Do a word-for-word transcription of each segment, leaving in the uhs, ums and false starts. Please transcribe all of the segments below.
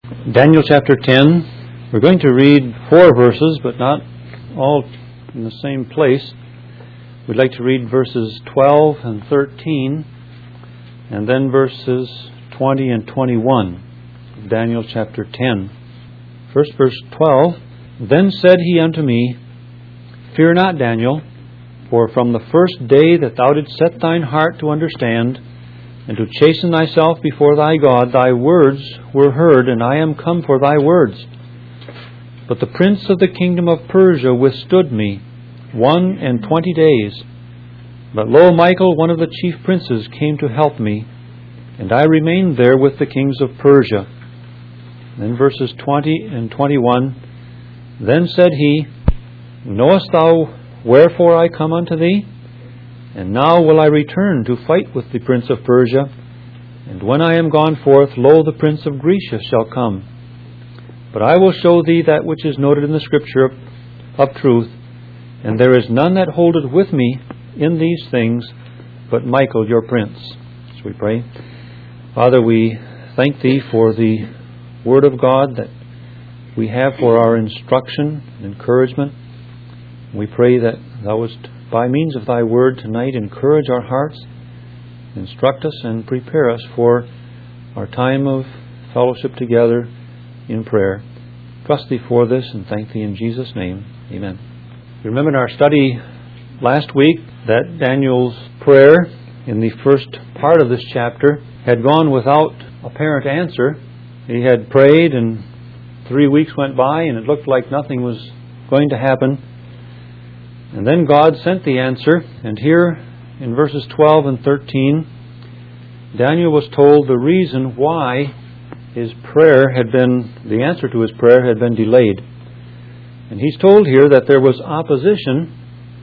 Daniel chapter ten. We're going to read four verses, but not all in the same place. We'd like to read verses twelve and thirteen, and then verses twenty and twenty-one of Daniel chapter ten. First, verse twelve. Then said he unto me, Fear not, Daniel, for from the first day that thou didst set thine heart to understand, and to chasten thyself before thy God, thy words were heard, and I am come for thy words. But the prince of the kingdom of Persia withstood me one and twenty days. But lo, Michael, one of the chief princes, came to help me, and I remained there with the kings of Persia. Then verses twenty and twenty-one. Then said he, Knowest thou wherefore I come unto thee? And now will I return to fight with the prince of Persia. And when I am gone forth, lo, the prince of Grecia shall come. But I will show thee that which is noted in the Scripture of, of truth, and there is none that holdeth with me in these things, but Michael your prince. So we pray. Father, we thank Thee for the Word of God that we have for our instruction and encouragement. We pray that Thou wouldst, by means of Thy Word tonight, encourage our hearts, instruct us, and prepare us for our time of fellowship together in prayer. Trust Thee for this and thank Thee in Jesus' name. Amen. You remember in our study last week that Daniel's prayer in the first part of this chapter had gone without apparent answer. He had prayed and three weeks went by and it looked like nothing was going to happen. And then God sent the answer, and here in verses twelve and thirteen, Daniel was told the reason why his prayer had been, the answer to his prayer had been delayed. And he's told here that there was opposition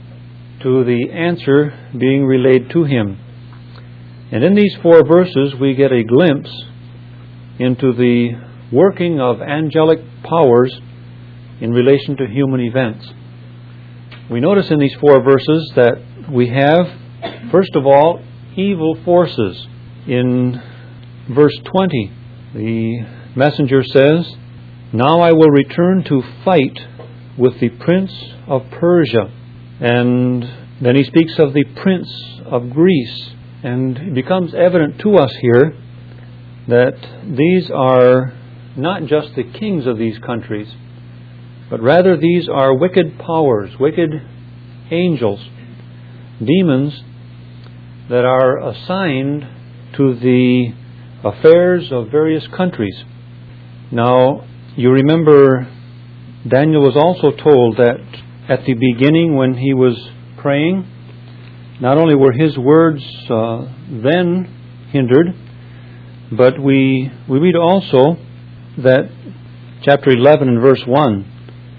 to the answer being relayed to him. And in these four verses we get a glimpse into the working of angelic powers in relation to human events. We notice in these four verses that we have, first of all, evil forces. In verse twenty, the messenger says, Now I will return to fight with the prince of Persia. And then he speaks of the prince of Greece. And it becomes evident to us here that these are not just the kings of these countries, but rather these are wicked powers, wicked angels, demons that are assigned to the affairs of various countries. Now, you remember Daniel was also told that at the beginning when he was praying, not only were his words uh, then hindered, but we we read also that chapter eleven and verse one,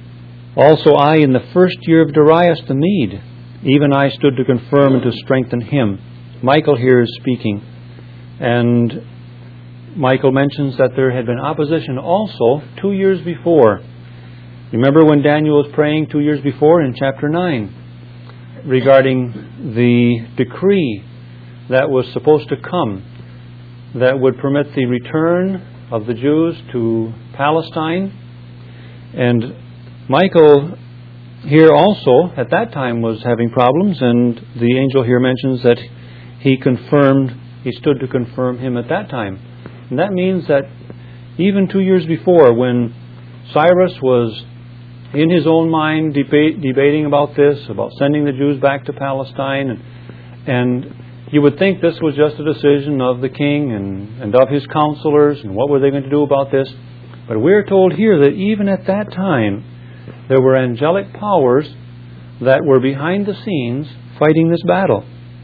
Also I, in the first year of Darius the Mede, even I stood to confirm and to strengthen him. Michael here is speaking. And Michael mentions that there had been opposition also two years before. Remember when Daniel was praying two years before in chapter nine regarding the decree that was supposed to come that would permit the return of the Jews to Palestine. And Michael here also at that time was having problems, and the angel here mentions that he confirmed, he stood to confirm him at that time. And that means that even two years before, when Cyrus was in his own mind debate, debating about this, about sending the Jews back to Palestine, and, and you would think this was just a decision of the king and, and of his counselors, and what were they going to do about this? But we're told here that even at that time, there were angelic powers that were behind the scenes fighting this battle.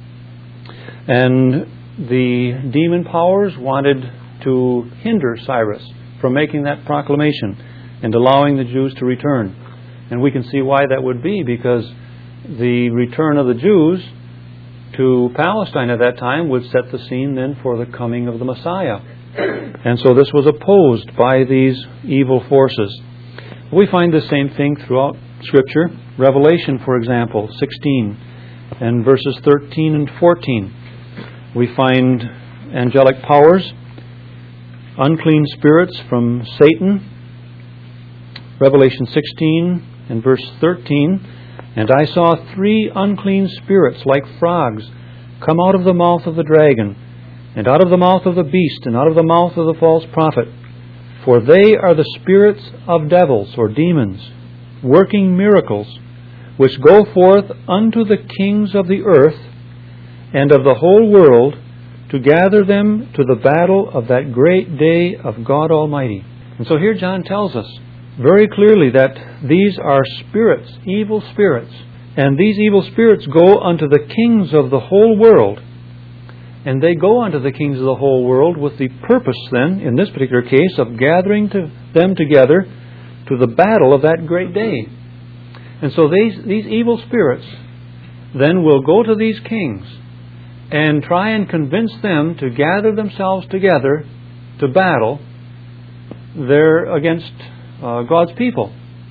And the demon powers wanted to hinder Cyrus from making that proclamation and allowing the Jews to return. And we can see why that would be, because the return of the Jews to Palestine at that time would set the scene then for the coming of the Messiah. And so this was opposed by these evil forces. We find the same thing throughout Scripture. Revelation, for example, sixteen and verses thirteen and fourteen. We find angelic powers unclean spirits from Satan. Revelation sixteen and verse thirteen, "And I saw three unclean spirits like frogs come out of the mouth of the dragon, and out of the mouth of the beast, and out of the mouth of the false prophet. For they are the spirits of devils," or demons, "working miracles, which go forth unto the kings of the earth and of the whole world, to gather them to the battle of that great day of God Almighty." And so here John tells us very clearly that these are spirits, evil spirits. And these evil spirits go unto the kings of the whole world. And they go unto the kings of the whole world with the purpose then, in this particular case, of gathering to them together to the battle of that great day. And so these, these evil spirits then will go to these kings and try and convince them to gather themselves together to battle there against uh, God's people.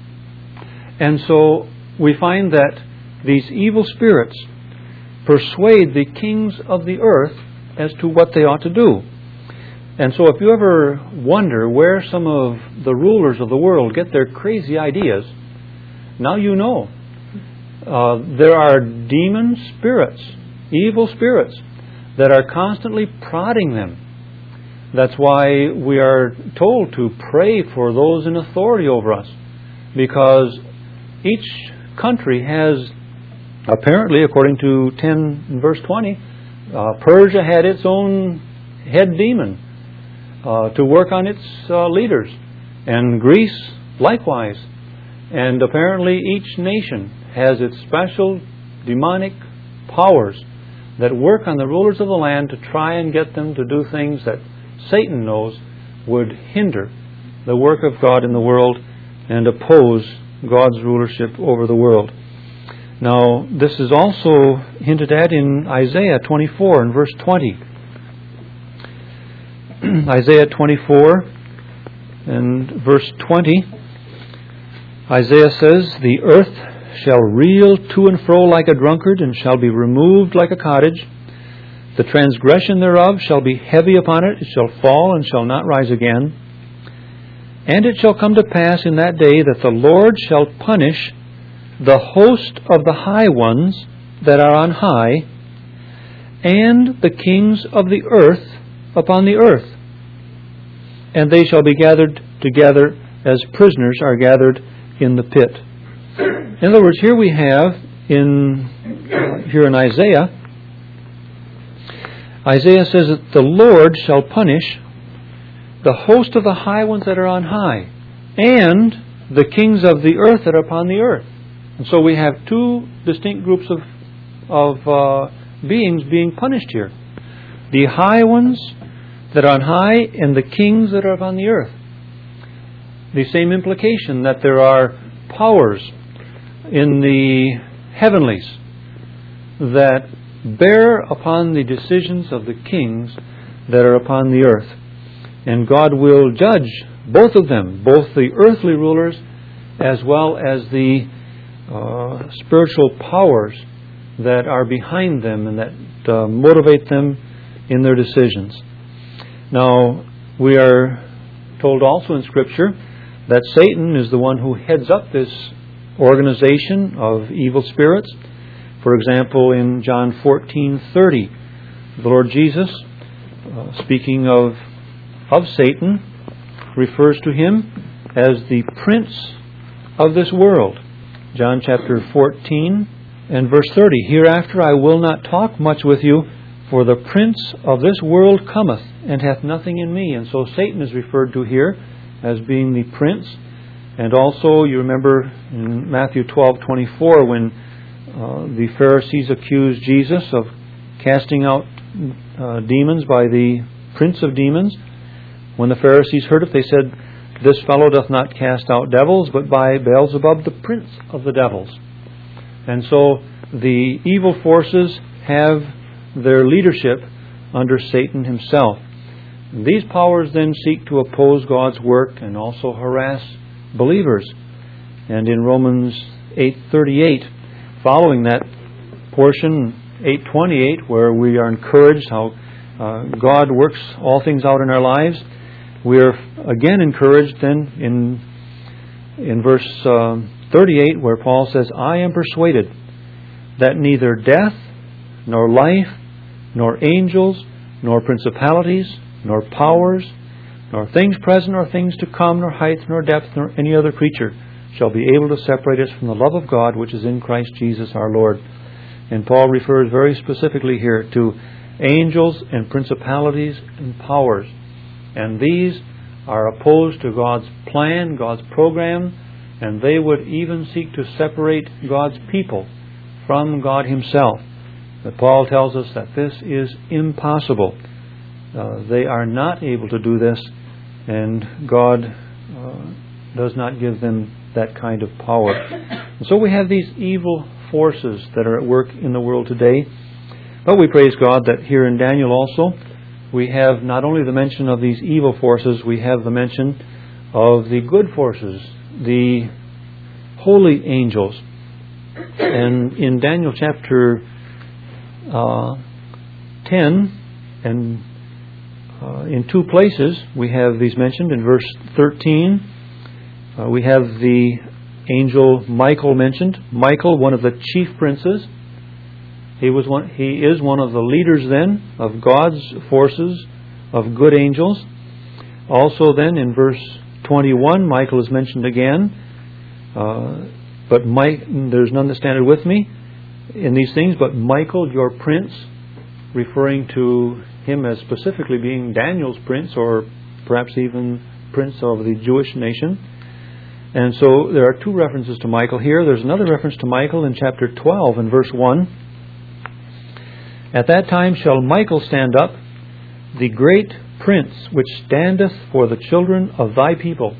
And so we find that these evil spirits persuade the kings of the earth as to what they ought to do. And so if you ever wonder where some of the rulers of the world get their crazy ideas, now you know. Uh, there are demon spirits, evil spirits, that are constantly prodding them. That's why we are told to pray for those in authority over us, because each country has, apparently, according to ten and verse twenty, uh, Persia had its own head demon uh, to work on its uh, leaders, and Greece likewise. And apparently each nation has its special demonic powers that work on the rulers of the land to try and get them to do things that Satan knows would hinder the work of God in the world and oppose God's rulership over the world. Now, this is also hinted at in Isaiah twenty-four and verse twenty. Isaiah twenty-four and verse twenty. Isaiah says, "The earth shall reel to and fro like a drunkard, and shall be removed like a cottage. The transgression thereof shall be heavy upon it, it shall fall and shall not rise again. And it shall come to pass in that day that the Lord shall punish the host of the high ones that are on high, and the kings of the earth upon the earth. And they shall be gathered together as prisoners are gathered in the pit." In other words, here we have, in here in Isaiah, Isaiah says that the Lord shall punish the host of the high ones that are on high, and the kings of the earth that are upon the earth. And so we have two distinct groups of of uh, beings being punished here: the high ones that are on high, and the kings that are upon the earth. The same implication that there are powers in the heavenlies that bear upon the decisions of the kings that are upon the earth. And God will judge both of them, both the earthly rulers as well as the uh, spiritual powers that are behind them and that uh, motivate them in their decisions. Now, we are told also in Scripture that Satan is the one who heads up this organization of evil spirits. For example, in John fourteen thirty, the Lord Jesus, uh, speaking of, of Satan, refers to him as the prince of this world. John chapter fourteen and verse thirty, "Hereafter I will not talk much with you, for the prince of this world cometh, and hath nothing in me." And so Satan is referred to here as being the prince. And also, you remember in Matthew twelve twenty-four, when uh, the Pharisees accused Jesus of casting out uh, demons by the prince of demons. When the Pharisees heard it, they said, "This fellow doth not cast out devils, but by Beelzebub, the prince of the devils." And so the evil forces have their leadership under Satan himself. And these powers then seek to oppose God's work and also harass believers. And in Romans eight thirty-eight, following that portion, eight twenty-eight, where we are encouraged how uh, God works all things out in our lives, we are again encouraged then in in verse um, thirty-eight, where Paul says, I am persuaded that neither death, nor life, nor angels, nor principalities, nor powers, nor things present, nor things to come, nor height, nor depth, nor any other creature shall be able to separate us from the love of God which is in Christ Jesus our Lord. And Paul refers very specifically here to angels and principalities and powers. And these are opposed to God's plan, God's program, and they would even seek to separate God's people from God Himself. But Paul tells us that this is impossible. Uh, they are not able to do this, and God uh, does not give them that kind of power. And so we have these evil forces that are at work in the world today. But we praise God that here in Daniel also, we have not only the mention of these evil forces, we have the mention of the good forces, the holy angels. And in Daniel chapter uh, ten, and uh, in two places, we have these mentioned. In verse thirteen, uh, we have the angel Michael mentioned. Michael, one of the chief princes. He was one. He is one of the leaders then of God's forces of good angels. Also, then in verse twenty-one, Michael is mentioned again. Uh, but Mike, there's none that standeth with me in these things. But Michael, your prince, referring to him as specifically being Daniel's prince, or perhaps even prince of the Jewish nation. And so there are two references to Michael here. There's another reference to Michael in chapter twelve and verse one. At that time shall Michael stand up, the great prince, which standeth for the children of thy people.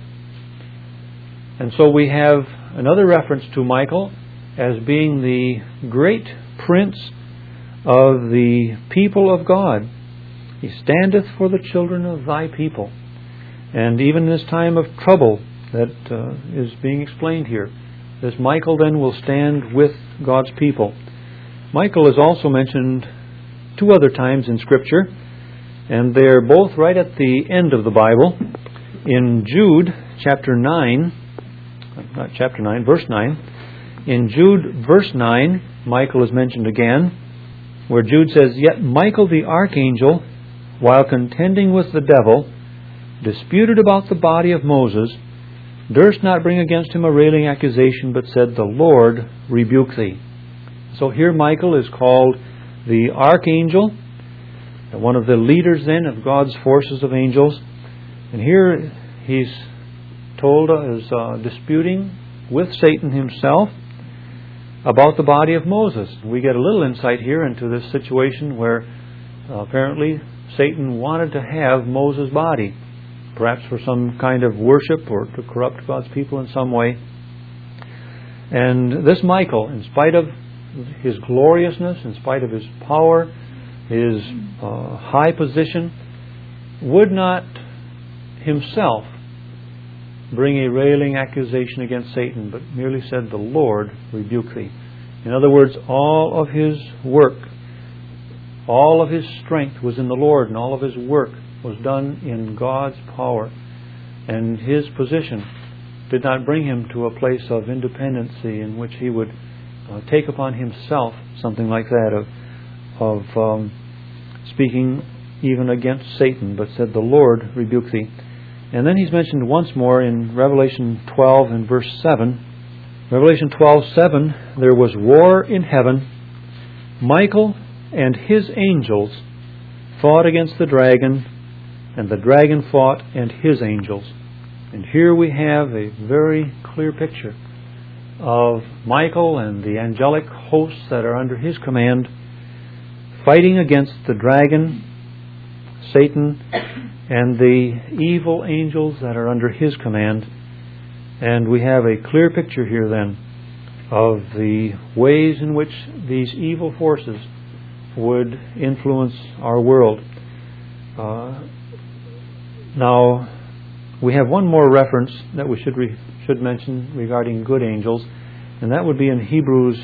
And so we have another reference to Michael as being the great prince of the people of God. He standeth for the children of thy people. And even in this time of trouble that uh, is being explained here, this Michael then will stand with God's people. Michael is also mentioned two other times in Scripture, and they're both right at the end of the Bible. In Jude chapter nine, not chapter nine, verse nine. In Jude verse nine, Michael is mentioned again, where Jude says, Yet Michael the archangel, while contending with the devil, disputed about the body of Moses, durst not bring against him a railing accusation, but said, The Lord rebuke thee. So here Michael is called the archangel, one of the leaders then of God's forces of angels. And here he's told as uh, disputing with Satan himself about the body of Moses. We get a little insight here into this situation where uh, apparently Satan wanted to have Moses' body, perhaps for some kind of worship or to corrupt God's people in some way. And this Michael, in spite of his gloriousness, in spite of his power, his uh, high position, would not himself bring a railing accusation against Satan, but merely said, The Lord rebuke thee. In other words, all of his work, all of his strength was in the Lord, and all of his work was done in God's power. And his position did not bring him to a place of independency in which he would uh, take upon himself something like that of, of um, speaking even against Satan, but said, The Lord rebuke thee. And then he's mentioned once more in Revelation twelve and verse seven. Revelation twelve seven, there was war in heaven. Michael and his angels fought against the dragon, and the dragon fought and his angels. And here we have a very clear picture of Michael and the angelic hosts that are under his command fighting against the dragon, Satan, and the evil angels that are under his command. And we have a clear picture here then of the ways in which these evil forces would influence our world. Uh, now, we have one more reference that we should re- should mention regarding good angels, and that would be in Hebrews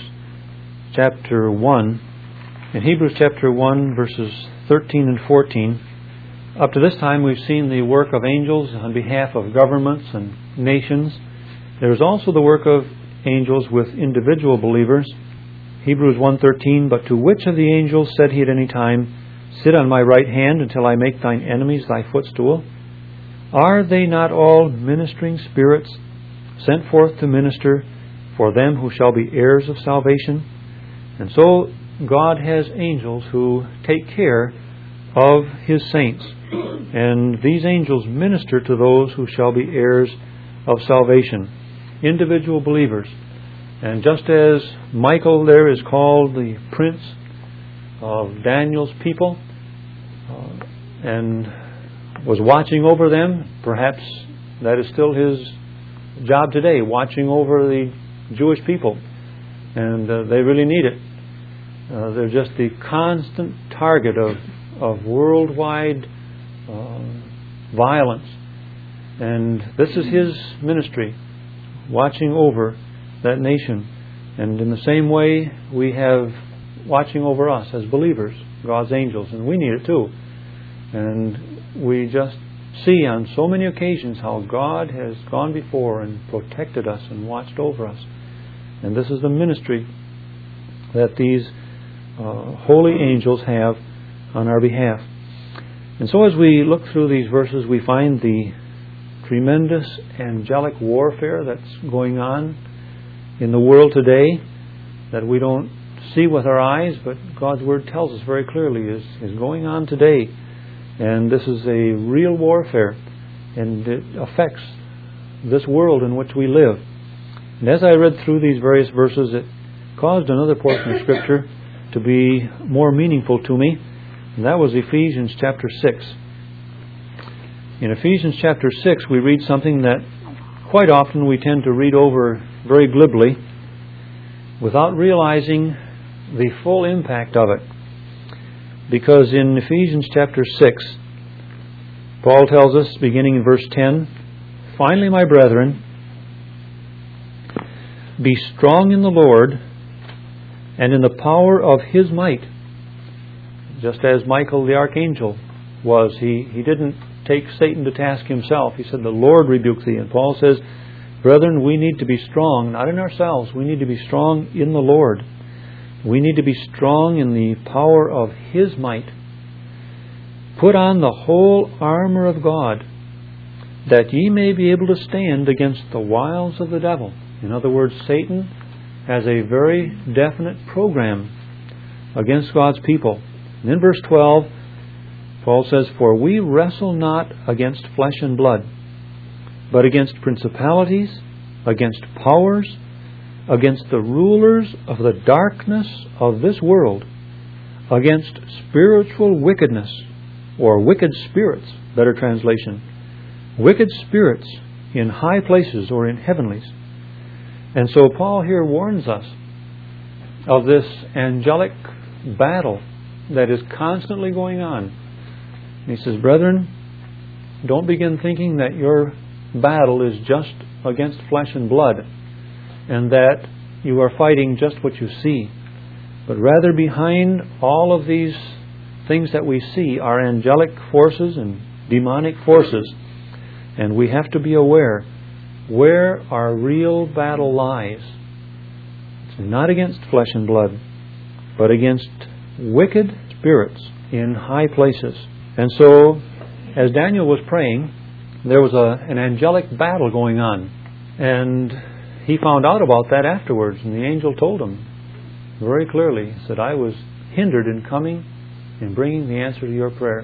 chapter one. In Hebrews chapter one, verses thirteen and fourteen, Up to this time, we've seen the work of angels on behalf of governments and nations. There is also the work of angels with individual believers. Hebrews one thirteen, but to which of the angels said he at any time, sit on my right hand until I make thine enemies thy footstool? Are they not all ministering spirits sent forth to minister for them who shall be heirs of salvation? And so God has angels who take care of His saints. And these angels minister to those who shall be heirs of salvation, individual believers. And just as Michael there is called the prince of Daniel's people uh, and was watching over them, perhaps that is still his job today, watching over the Jewish people. And uh, they really need it. Uh, they're just the constant target of, of worldwide uh, violence. And this is his ministry, watching over that nation. And in the same way, we have watching over us as believers, God's angels, and we need it too. And we just see on so many occasions how God has gone before and protected us and watched over us. And this is the ministry that these uh, holy angels have on our behalf. And so as we look through these verses, we find the tremendous angelic warfare that's going on in the world today that we don't see with our eyes, but God's Word tells us very clearly is, is going on today. And this is a real warfare, and it affects this world in which we live. And as I read through these various verses, it caused another portion of Scripture to be more meaningful to me, and that was Ephesians chapter six. In Ephesians chapter six, we read something that quite often we tend to read over very glibly without realizing the full impact of it. Because in Ephesians chapter six, Paul tells us, beginning in verse ten, finally, my brethren, be strong in the Lord and in the power of His might. Just as Michael the archangel was, he, he didn't take Satan to task himself. He said, the Lord rebuke thee. And Paul says, brethren, we need to be strong, not in ourselves. We need to be strong in the Lord. We need to be strong in the power of His might. Put on the whole armor of God, that ye may be able to stand against the wiles of the devil. In other words, Satan has a very definite program against God's people. And in verse twelve, Paul says, for we wrestle not against flesh and blood, but against principalities, against powers, against the rulers of the darkness of this world, against spiritual wickedness, or wicked spirits, better translation, wicked spirits in high places or in heavenlies. And so Paul here warns us of this angelic battle that is constantly going on. And he says, brethren, don't begin thinking that your battle is just against flesh and blood, and that you are fighting just what you see. But rather behind all of these things that we see are angelic forces and demonic forces. And we have to be aware where our real battle lies. It's not against flesh and blood, but against wicked spirits in high places. And so, as Daniel was praying, there was a, an angelic battle going on. And he found out about that afterwards, and the angel told him very clearly. He said, I was hindered in coming and bringing the answer to your prayer.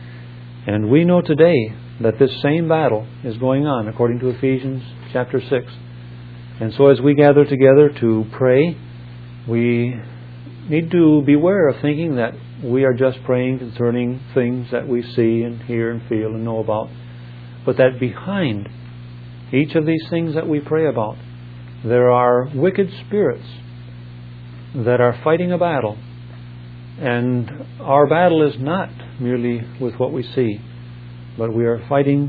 And we know today that this same battle is going on, according to Ephesians chapter six. And so as we gather together to pray, we need to beware of thinking that we are just praying concerning things that we see and hear and feel and know about, but that behind each of these things that we pray about, there are wicked spirits that are fighting a battle. And our battle is not merely with what we see, but we are fighting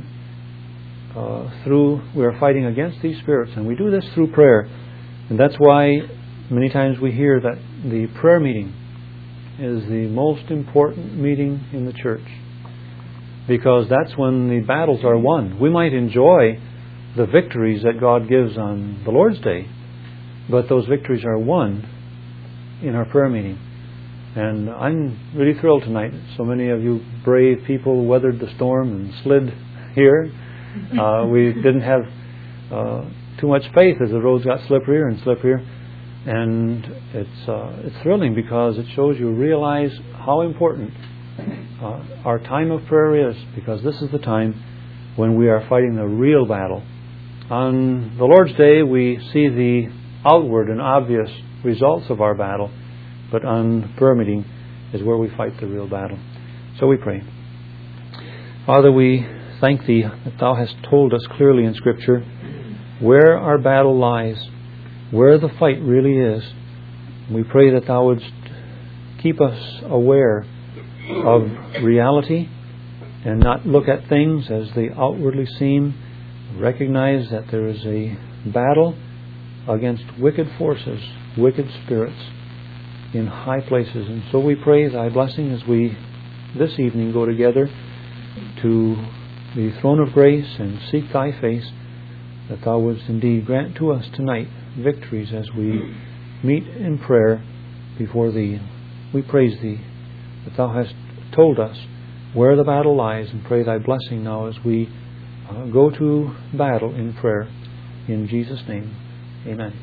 uh, through, we are fighting against these spirits, and we do this through prayer. And that's why many times we hear that the prayer meeting is the most important meeting in the church. because that's when the battles are won. We might enjoy the victories that God gives on the Lord's Day, but those victories are won in our prayer meeting. And I'm really thrilled tonight. So many of you brave people weathered the storm and slid here. Uh, we didn't have uh, too much faith as the roads got slipperier and slipperier. And it's uh, it's thrilling because it shows you realize how important uh, our time of prayer is, because this is the time when we are fighting the real battle. On the Lord's Day, we see the outward and obvious results of our battle, but on prayer meeting is where we fight the real battle. So we pray. Father, we thank Thee that Thou hast told us clearly in Scripture where our battle lies, where the fight really is. We pray that Thou wouldst keep us aware of reality and not look at things as they outwardly seem. Recognize that there is a battle against wicked forces, wicked spirits in high places. And so we pray Thy blessing as we this evening go together to the throne of grace and seek Thy face, that Thou wouldst indeed grant to us tonight victories as we meet in prayer before Thee. We praise Thee that Thou hast told us where the battle lies, and pray Thy blessing now as we uh, go to battle in prayer. In Jesus' name, amen.